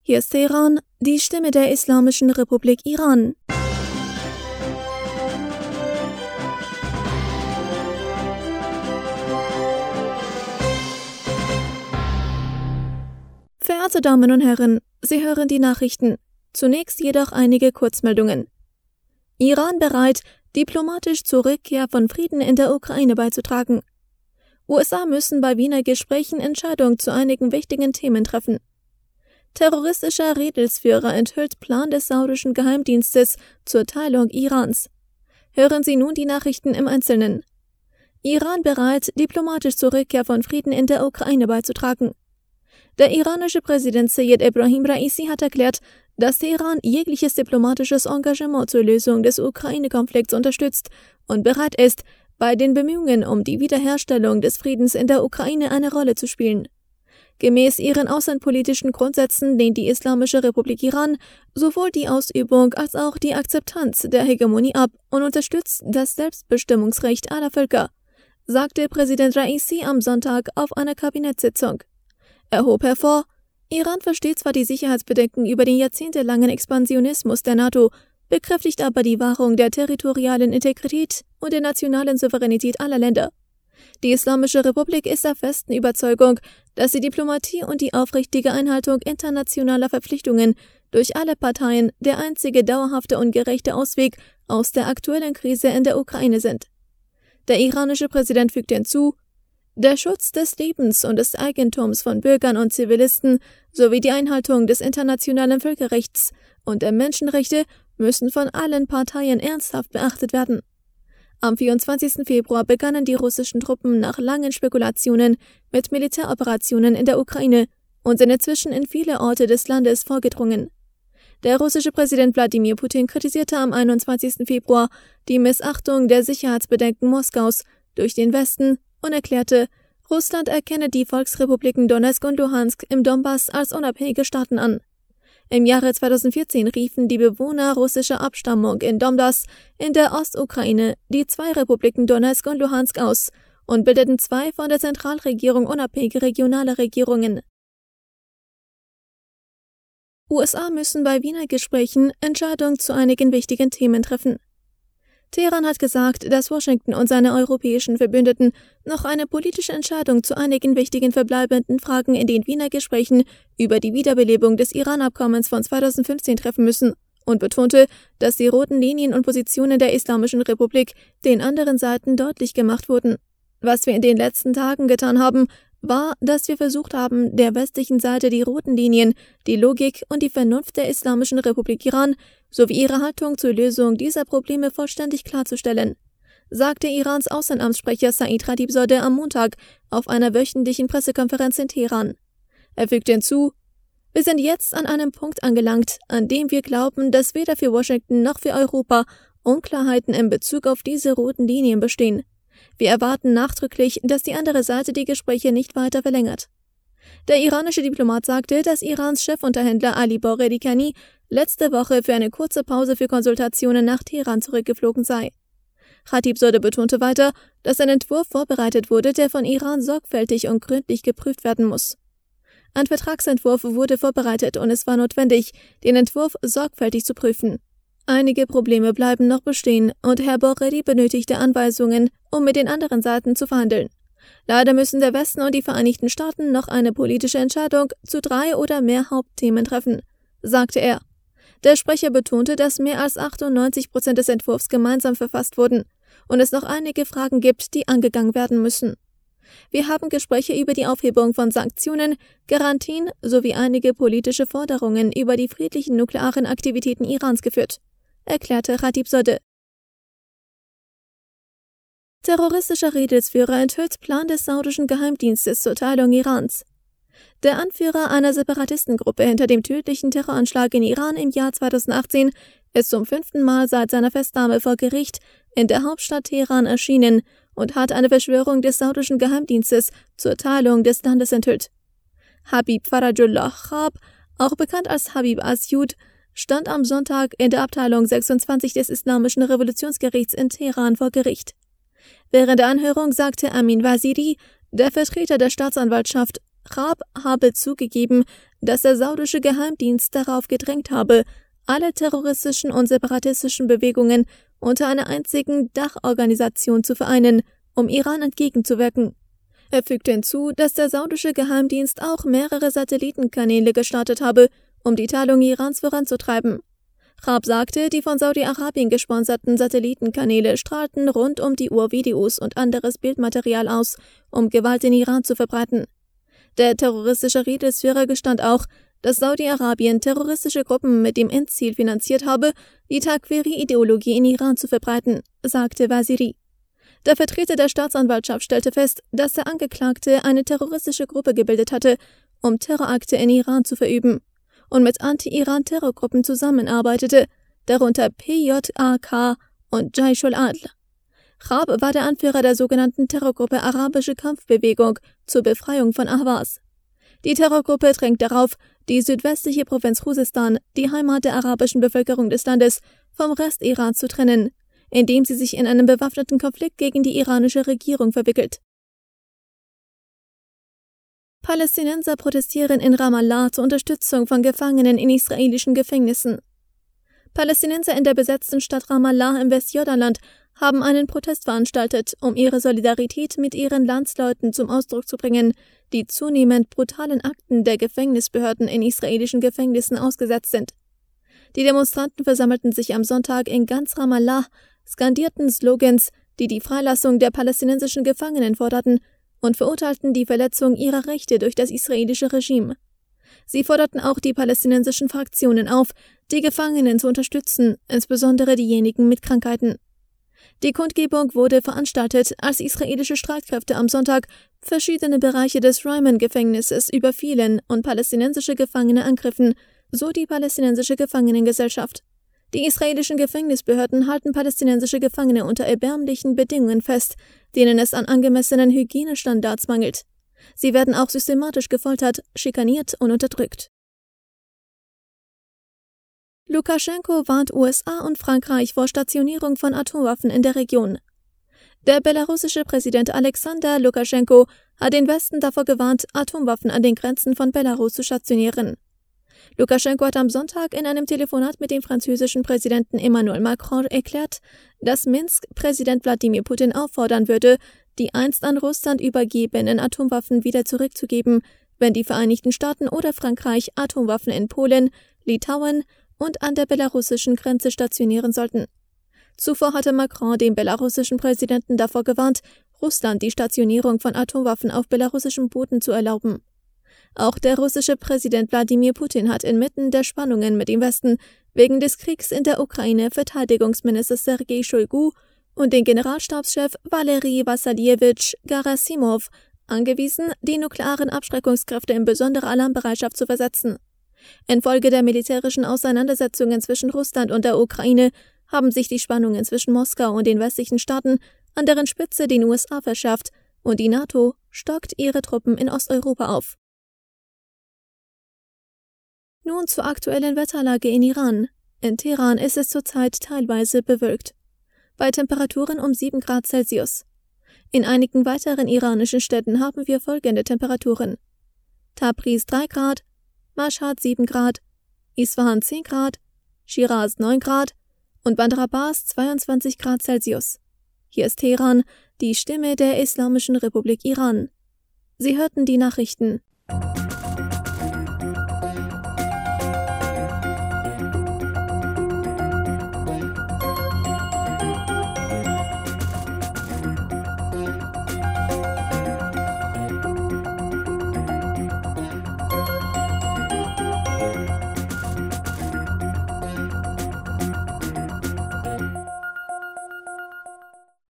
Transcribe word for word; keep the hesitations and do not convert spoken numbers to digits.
Hier ist Teheran, die Stimme der Islamischen Republik Iran. Verehrte Damen und Herren, Sie hören die Nachrichten. Zunächst jedoch einige Kurzmeldungen. Iran bereit, diplomatisch zur Rückkehr von Frieden in der Ukraine beizutragen. U S A müssen bei Wiener Gesprächen Entscheidungen zu einigen wichtigen Themen treffen. Terroristischer Rädelsführer enthüllt Plan des saudischen Geheimdienstes zur Teilung Irans. Hören Sie nun die Nachrichten im Einzelnen. Iran bereit, diplomatisch zur Rückkehr von Frieden in der Ukraine beizutragen. Der iranische Präsident Seyed Ebrahim Raisi hat erklärt, dass Teheran jegliches diplomatisches Engagement zur Lösung des Ukraine-Konflikts unterstützt und bereit ist, bei den Bemühungen um die Wiederherstellung des Friedens in der Ukraine eine Rolle zu spielen. Gemäß ihren außenpolitischen Grundsätzen lehnt die Islamische Republik Iran sowohl die Ausübung als auch die Akzeptanz der Hegemonie ab und unterstützt das Selbstbestimmungsrecht aller Völker, sagte Präsident Raisi am Sonntag auf einer Kabinettssitzung. Er hob hervor, Iran versteht zwar die Sicherheitsbedenken über den jahrzehntelangen Expansionismus der NATO, bekräftigt aber die Wahrung der territorialen Integrität und der nationalen Souveränität aller Länder. Die Islamische Republik ist der festen Überzeugung, dass die Diplomatie und die aufrichtige Einhaltung internationaler Verpflichtungen durch alle Parteien der einzige dauerhafte und gerechte Ausweg aus der aktuellen Krise in der Ukraine sind. Der iranische Präsident fügte hinzu, der Schutz des Lebens und des Eigentums von Bürgern und Zivilisten sowie die Einhaltung des internationalen Völkerrechts und der Menschenrechte müssen von allen Parteien ernsthaft beachtet werden. Am vierundzwanzigsten Februar begannen die russischen Truppen nach langen Spekulationen mit Militäroperationen in der Ukraine und sind inzwischen in viele Orte des Landes vorgedrungen. Der russische Präsident Wladimir Putin kritisierte am einundzwanzigsten Februar die Missachtung der Sicherheitsbedenken Moskaus durch den Westen und erklärte, Russland erkenne die Volksrepubliken Donezk und Luhansk im Donbass als unabhängige Staaten an. Im Jahre zweitausendvierzehn riefen die Bewohner russischer Abstammung in Donbass in der Ostukraine die zwei Republiken Donezk und Luhansk aus und bildeten zwei von der Zentralregierung unabhängige regionale Regierungen. U S A müssen bei Wiener Gesprächen Entscheidungen zu einigen wichtigen Themen treffen. Teheran hat gesagt, dass Washington und seine europäischen Verbündeten noch eine politische Entscheidung zu einigen wichtigen verbleibenden Fragen in den Wiener Gesprächen über die Wiederbelebung des Iran-Abkommens von zweitausendfünfzehn treffen müssen und betonte, dass die roten Linien und Positionen der Islamischen Republik den anderen Seiten deutlich gemacht wurden. Was wir in den letzten Tagen getan haben, war, dass wir versucht haben, der westlichen Seite die roten Linien, die Logik und die Vernunft der Islamischen Republik Iran sowie ihre Haltung zur Lösung dieser Probleme vollständig klarzustellen, sagte Irans Außenamtssprecher Said Khatibzadeh am Montag auf einer wöchentlichen Pressekonferenz in Teheran. Er fügte hinzu, wir sind jetzt an einem Punkt angelangt, an dem wir glauben, dass weder für Washington noch für Europa Unklarheiten in Bezug auf diese roten Linien bestehen. Wir erwarten nachdrücklich, dass die andere Seite die Gespräche nicht weiter verlängert. Der iranische Diplomat sagte, dass Irans Chefunterhändler Ali Bogherikhani letzte Woche für eine kurze Pause für Konsultationen nach Teheran zurückgeflogen sei. Khatibzadeh betonte weiter, dass ein Entwurf vorbereitet wurde, der von Iran sorgfältig und gründlich geprüft werden muss. Ein Vertragsentwurf wurde vorbereitet und es war notwendig, den Entwurf sorgfältig zu prüfen. Einige Probleme bleiben noch bestehen und Herr Bogheri benötigte Anweisungen, um mit den anderen Seiten zu verhandeln. Leider müssen der Westen und die Vereinigten Staaten noch eine politische Entscheidung zu drei oder mehr Hauptthemen treffen, sagte er. Der Sprecher betonte, dass mehr als achtundneunzig Prozent des Entwurfs gemeinsam verfasst wurden und es noch einige Fragen gibt, die angegangen werden müssen. Wir haben Gespräche über die Aufhebung von Sanktionen, Garantien sowie einige politische Forderungen über die friedlichen nuklearen Aktivitäten Irans geführt, erklärte Khatibzadeh. Terroristischer Rädelsführer enthüllt Plan des saudischen Geheimdienstes zur Teilung Irans. Der Anführer einer Separatistengruppe hinter dem tödlichen Terroranschlag in Iran im Jahr zweitausendachtzehn ist zum fünften Mal seit seiner Festnahme vor Gericht in der Hauptstadt Teheran erschienen und hat eine Verschwörung des saudischen Geheimdienstes zur Teilung des Landes enthüllt. Habib Farajullah Chab, auch bekannt als Habib Asyud, stand am Sonntag in der Abteilung sechsundzwanzig des Islamischen Revolutionsgerichts in Teheran vor Gericht. Während der Anhörung sagte Amin Waziri, der Vertreter der Staatsanwaltschaft, Raab habe zugegeben, dass der saudische Geheimdienst darauf gedrängt habe, alle terroristischen und separatistischen Bewegungen unter einer einzigen Dachorganisation zu vereinen, um Iran entgegenzuwirken. Er fügte hinzu, dass der saudische Geheimdienst auch mehrere Satellitenkanäle gestartet habe, um die Teilung Irans voranzutreiben. Raab sagte, die von Saudi-Arabien gesponserten Satellitenkanäle strahlten rund um die Uhr Videos und anderes Bildmaterial aus, um Gewalt in Iran zu verbreiten. Der terroristische Rädelsführer gestand auch, dass Saudi-Arabien terroristische Gruppen mit dem Endziel finanziert habe, die Takfiri-Ideologie in Iran zu verbreiten, sagte Waziri. Der Vertreter der Staatsanwaltschaft stellte fest, dass der Angeklagte eine terroristische Gruppe gebildet hatte, um Terrorakte in Iran zu verüben, und mit Anti-Iran-Terrorgruppen zusammenarbeitete, darunter P J A K und Jaish al-Adl. Raab war der Anführer der sogenannten Terrorgruppe Arabische Kampfbewegung zur Befreiung von Ahvaz. Die Terrorgruppe drängt darauf, die südwestliche Provinz Khuzestan, die Heimat der arabischen Bevölkerung des Landes, vom Rest Irans zu trennen, indem sie sich in einen bewaffneten Konflikt gegen die iranische Regierung verwickelt. Palästinenser protestieren in Ramallah zur Unterstützung von Gefangenen in israelischen Gefängnissen. Palästinenser in der besetzten Stadt Ramallah im Westjordanland haben einen Protest veranstaltet, um ihre Solidarität mit ihren Landsleuten zum Ausdruck zu bringen, die zunehmend brutalen Akten der Gefängnisbehörden in israelischen Gefängnissen ausgesetzt sind. Die Demonstranten versammelten sich am Sonntag in ganz Ramallah, skandierten Slogans, die die Freilassung der palästinensischen Gefangenen forderten, und verurteilten die Verletzung ihrer Rechte durch das israelische Regime. Sie forderten auch die palästinensischen Fraktionen auf, die Gefangenen zu unterstützen, insbesondere diejenigen mit Krankheiten. Die Kundgebung wurde veranstaltet, als israelische Streitkräfte am Sonntag verschiedene Bereiche des Ryman-Gefängnisses überfielen und palästinensische Gefangene angriffen, so die palästinensische Gefangenengesellschaft. Die israelischen Gefängnisbehörden halten palästinensische Gefangene unter erbärmlichen Bedingungen fest, denen es an angemessenen Hygienestandards mangelt. Sie werden auch systematisch gefoltert, schikaniert und unterdrückt. Lukaschenko warnt U S A und Frankreich vor Stationierung von Atomwaffen in der Region. Der belarussische Präsident Alexander Lukaschenko hat den Westen davor gewarnt, Atomwaffen an den Grenzen von Belarus zu stationieren. Lukaschenko hat am Sonntag in einem Telefonat mit dem französischen Präsidenten Emmanuel Macron erklärt, dass Minsk Präsident Wladimir Putin auffordern würde, die einst an Russland übergebenen Atomwaffen wieder zurückzugeben, wenn die Vereinigten Staaten oder Frankreich Atomwaffen in Polen, Litauen und an der belarussischen Grenze stationieren sollten. Zuvor hatte Macron den belarussischen Präsidenten davor gewarnt, Russland die Stationierung von Atomwaffen auf belarussischem Boden zu erlauben. Auch der russische Präsident Wladimir Putin hat inmitten der Spannungen mit dem Westen wegen des Kriegs in der Ukraine Verteidigungsminister Sergei Shoigu und den Generalstabschef Valery Wassiljewitsch Gerasimov angewiesen, die nuklearen Abschreckungskräfte in besondere Alarmbereitschaft zu versetzen. Infolge der militärischen Auseinandersetzungen zwischen Russland und der Ukraine haben sich die Spannungen zwischen Moskau und den westlichen Staaten, an deren Spitze den U S A verschärft, und die NATO stockt ihre Truppen in Osteuropa auf. Nun zur aktuellen Wetterlage in Iran. In Teheran ist es zurzeit teilweise bewölkt. Bei Temperaturen um sieben Grad Celsius. In einigen weiteren iranischen Städten haben wir folgende Temperaturen: Tabriz drei Grad, Mashhad sieben Grad, Isfahan zehn Grad, Shiraz neun Grad und Bandar Abbas zweiundzwanzig Grad Celsius. Hier ist Teheran, die Stimme der Islamischen Republik Iran. Sie hörten die Nachrichten.